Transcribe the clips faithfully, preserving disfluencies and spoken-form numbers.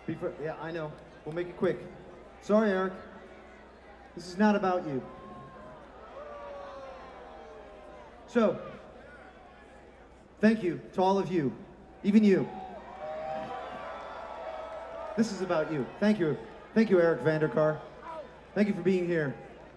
Before, yeah, I know. We'll make it quick. Sorry, Eric. This is not about you. So, thank you to all of you, even you. This is about you. Thank you. Thank you, Eric Vanderkar. Thank you for being here.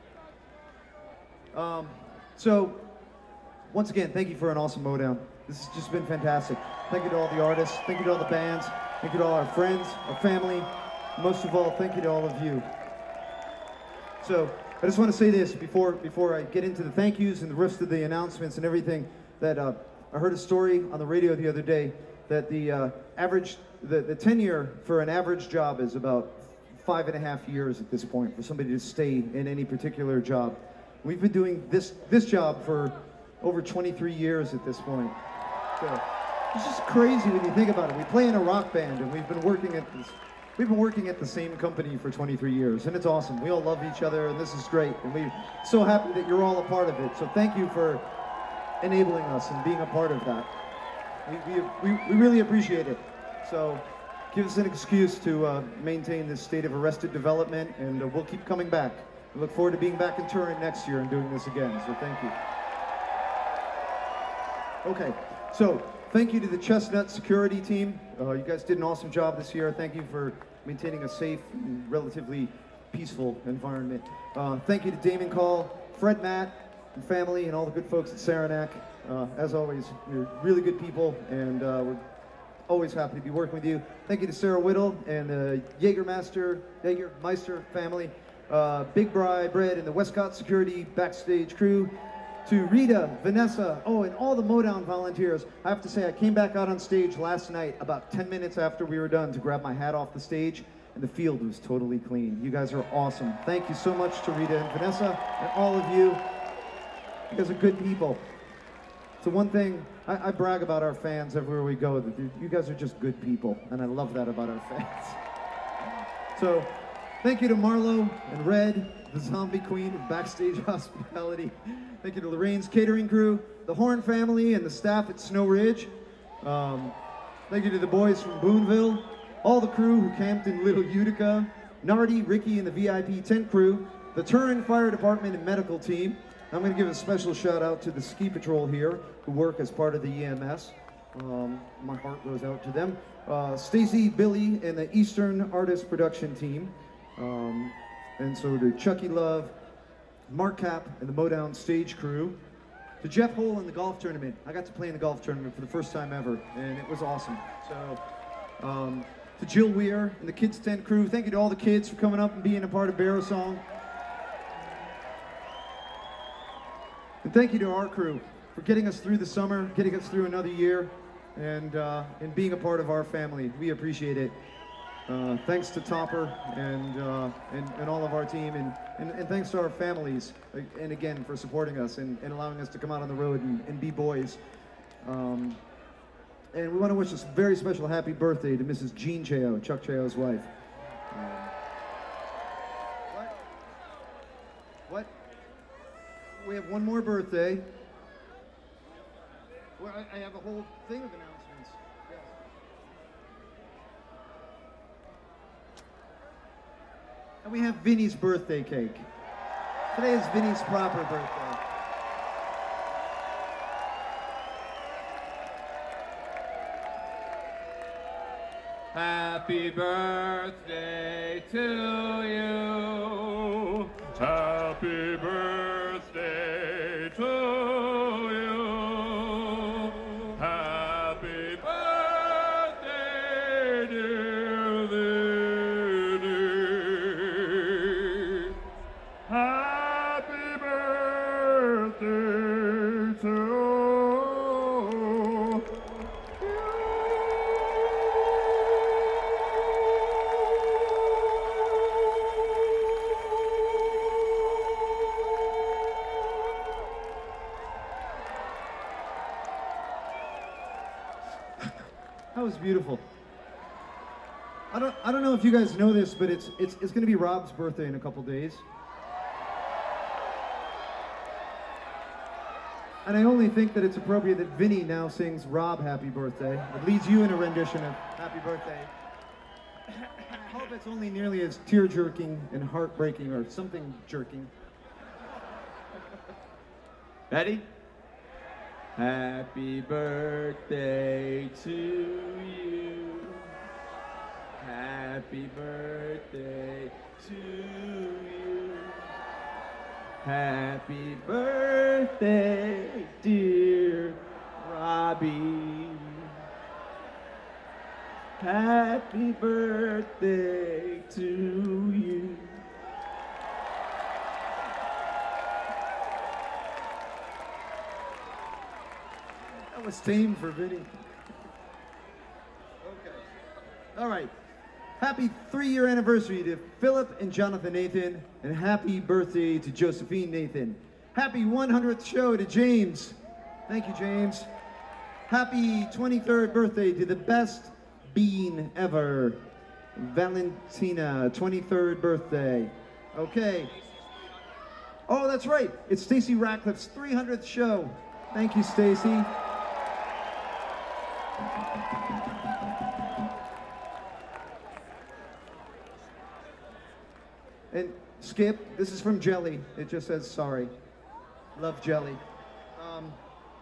Um, so, once again, thank you for an awesome Motown. This has just been fantastic. Thank you to all the artists. Thank you to all the bands. Thank you to all our friends, our family. Most of all, thank you to all of you. So, I just want to say this before before I get into the thank yous and the rest of the announcements and everything. That uh, I heard a story on the radio the other day that the uh, average, the, the tenure for an average job is about five and a half years at this point for somebody to stay in any particular job. We've been doing this this job for over twenty-three years at this point. So it's just crazy when you think about it. We play in a rock band and we've been working at this. We've been working at the same company for twenty-three years, and it's awesome. We all love each other, and this is great. And we're so happy that you're all a part of it. So thank you for enabling us and being a part of that. We, we, we, we really appreciate it. So give us an excuse to uh, maintain this state of arrested development, and uh, we'll keep coming back. We look forward to being back in Turin next year and doing this again, so thank you. Okay, so thank you to the Chestnut security team. Uh, you guys did an awesome job this year. Thank you for maintaining a safe and relatively peaceful environment. Uh, thank you to Damon Call, Fred Matt, and family, and all the good folks at Saranac. Uh, as always, you're really good people, and uh, we're always happy to be working with you. Thank you to Sarah Whittle and the Jägermaster, Jägermeister family, uh, Big Bry, Bread, and the Westcott security backstage crew. To Rita, Vanessa, oh, and all the Motown volunteers. I have to say, I came back out on stage last night about ten minutes after we were done to grab my hat off the stage, and the field was totally clean. You guys are awesome. Thank you so much to Rita and Vanessa and all of you. You guys are good people. So one thing, I, I brag about our fans everywhere we go, that you guys are just good people, and I love that about our fans. So thank you to Marlo and Red, the zombie queen of backstage hospitality. Thank you to Lorraine's catering crew, the Horn family, and the staff at Snow Ridge. Um, thank you to the boys from Boonville, all the crew who camped in Little Utica, Nardi, Ricky, and the V I P tent crew, the Turin Fire Department and medical team. I'm going to give a special shout out to the Ski Patrol here, who work as part of the E M S. Um, my heart goes out to them. Uh, Stacy, Billy, and the Eastern Artist Production team. Um, and so to Chucky Love, Mark Cap, and the Motown stage crew. To Jeff Hole in the golf tournament. I got to play in the golf tournament for the first time ever, and it was awesome. So, um, to Jill Weir and the Kids Tent crew. Thank you to all the kids for coming up and being a part of Barrow Song. And thank you to our crew for getting us through the summer, getting us through another year, and, uh, and being a part of our family. We appreciate it. Uh, thanks to Topper and, uh, and and all of our team, and, and, and thanks to our families, and again, for supporting us and, and allowing us to come out on the road and, and be boys. Um, and we want to wish a very special happy birthday to Missus Jean Chao, Chuck Chao's wife. Um, what? What? We have one more birthday. Well, I, I have a whole thing of announcements. And we have Vinny's birthday cake. Today is Vinny's proper birthday. Happy birthday to you. Happy birthday to you. Happy birthday, dear Vinny. Happy birthday to you. That was beautiful. I don't I don't know if you guys know this, but it's it's it's going to be Rob's birthday in a couple days. And I only think that it's appropriate that Vinny now sings Rob Happy Birthday. It leads you in a rendition of Happy Birthday. I hope it's only nearly as tear-jerking and heartbreaking or something jerking. Ready? Happy birthday to you. Happy birthday to you. Happy birthday, dear Robbie. Happy birthday to you. That was tame for Vinny. Okay. All right. Happy three-year anniversary to Philip and Jonathan Nathan, and happy birthday to Josephine Nathan. Happy one hundredth show to James. Thank you, James. Happy twenty-third birthday to the best bean ever, Valentina, twenty-third birthday. Okay. Oh, that's right. It's Stacy Ratcliffe's three hundredth show. Thank you, Stacy. And Skip, this is from Jelly. It just says sorry. Love Jelly. Um,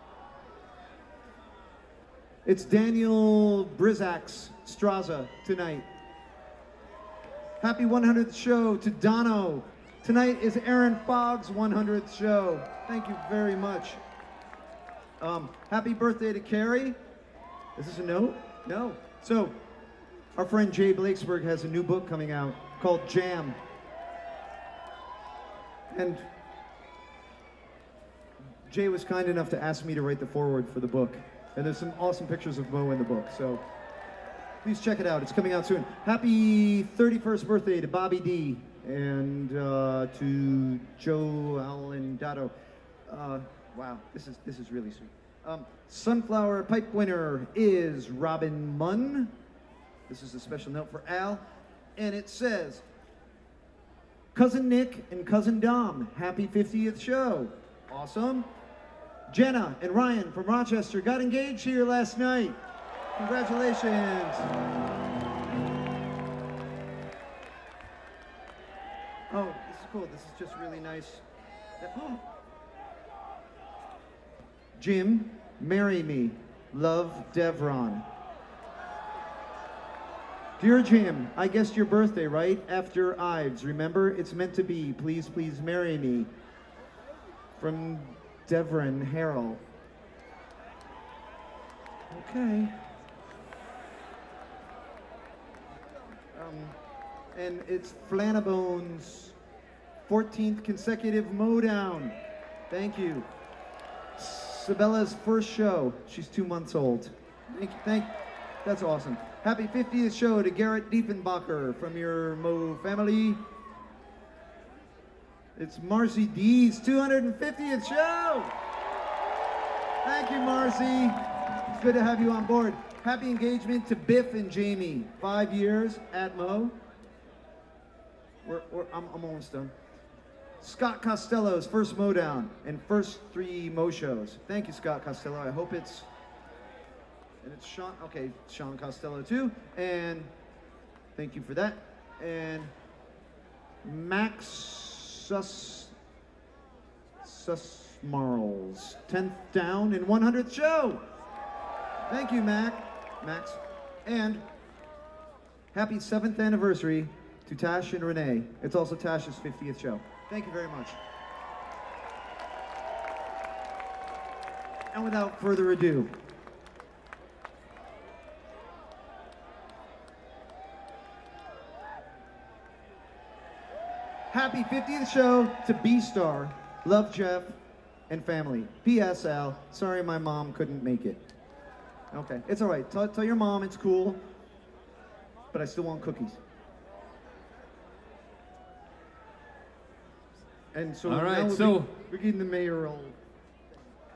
it's Daniel Brizak's Straza tonight. Happy one hundredth show to Dono. Tonight is Aaron Fogg's one hundredth show. Thank you very much. Um, happy birthday to Carrie. Is this a note? No. So, our friend Jay Blakesberg has a new book coming out called Jam. And Jay was kind enough to ask me to write the foreword for the book. And there's some awesome pictures of Mo in the book, so please check it out. It's coming out soon. Happy thirty-first birthday to Bobby D and uh, to Joe Alendato. Uh, wow, this is this is really sweet. Um, Sunflower Pipe winner is Robin Munn. This is a special note for Al, and it says, Cousin Nick and Cousin Dom, happy fiftieth show. Awesome. Jenna and Ryan from Rochester got engaged here last night. Congratulations. Oh, this is cool. This is just really nice. Oh. Jim, marry me. Love, Devron. Dear Jim, I guessed your birthday, right? After Ives. Remember, it's meant to be. Please, please marry me. From Devron Harrell. Okay. Um, and it's Flanabone's fourteenth consecutive Modown. Thank you. Sabella's first show. She's two months old. Thank you. Thank. That's awesome. Happy fiftieth show to Garrett Diefenbacher from your Mo family. It's Marcy D's two hundred fiftieth show. Thank you, Marcy. It's good to have you on board. Happy engagement to Biff and Jamie. Five years at Mo. We're, we're, I'm, I'm almost done. Scott Costello's first Modown and first three Mo shows. Thank you, Scott Costello. I hope it's, and it's Sean, okay, Sean Costello too. And thank you for that. And Max Sus, Susmarls, tenth down and one hundredth show. Thank you, Mac, Max. And happy seventh anniversary to Tash and Renee. It's also Tash's fiftieth show. Thank you very much. And without further ado, happy fiftieth show to B-Star, Love Jeff, and family. P S L, sorry my mom couldn't make it. Okay, it's all right. Tell, tell your mom it's cool, but I still want cookies. And so All right, now we'll so- be, we're getting the mayoral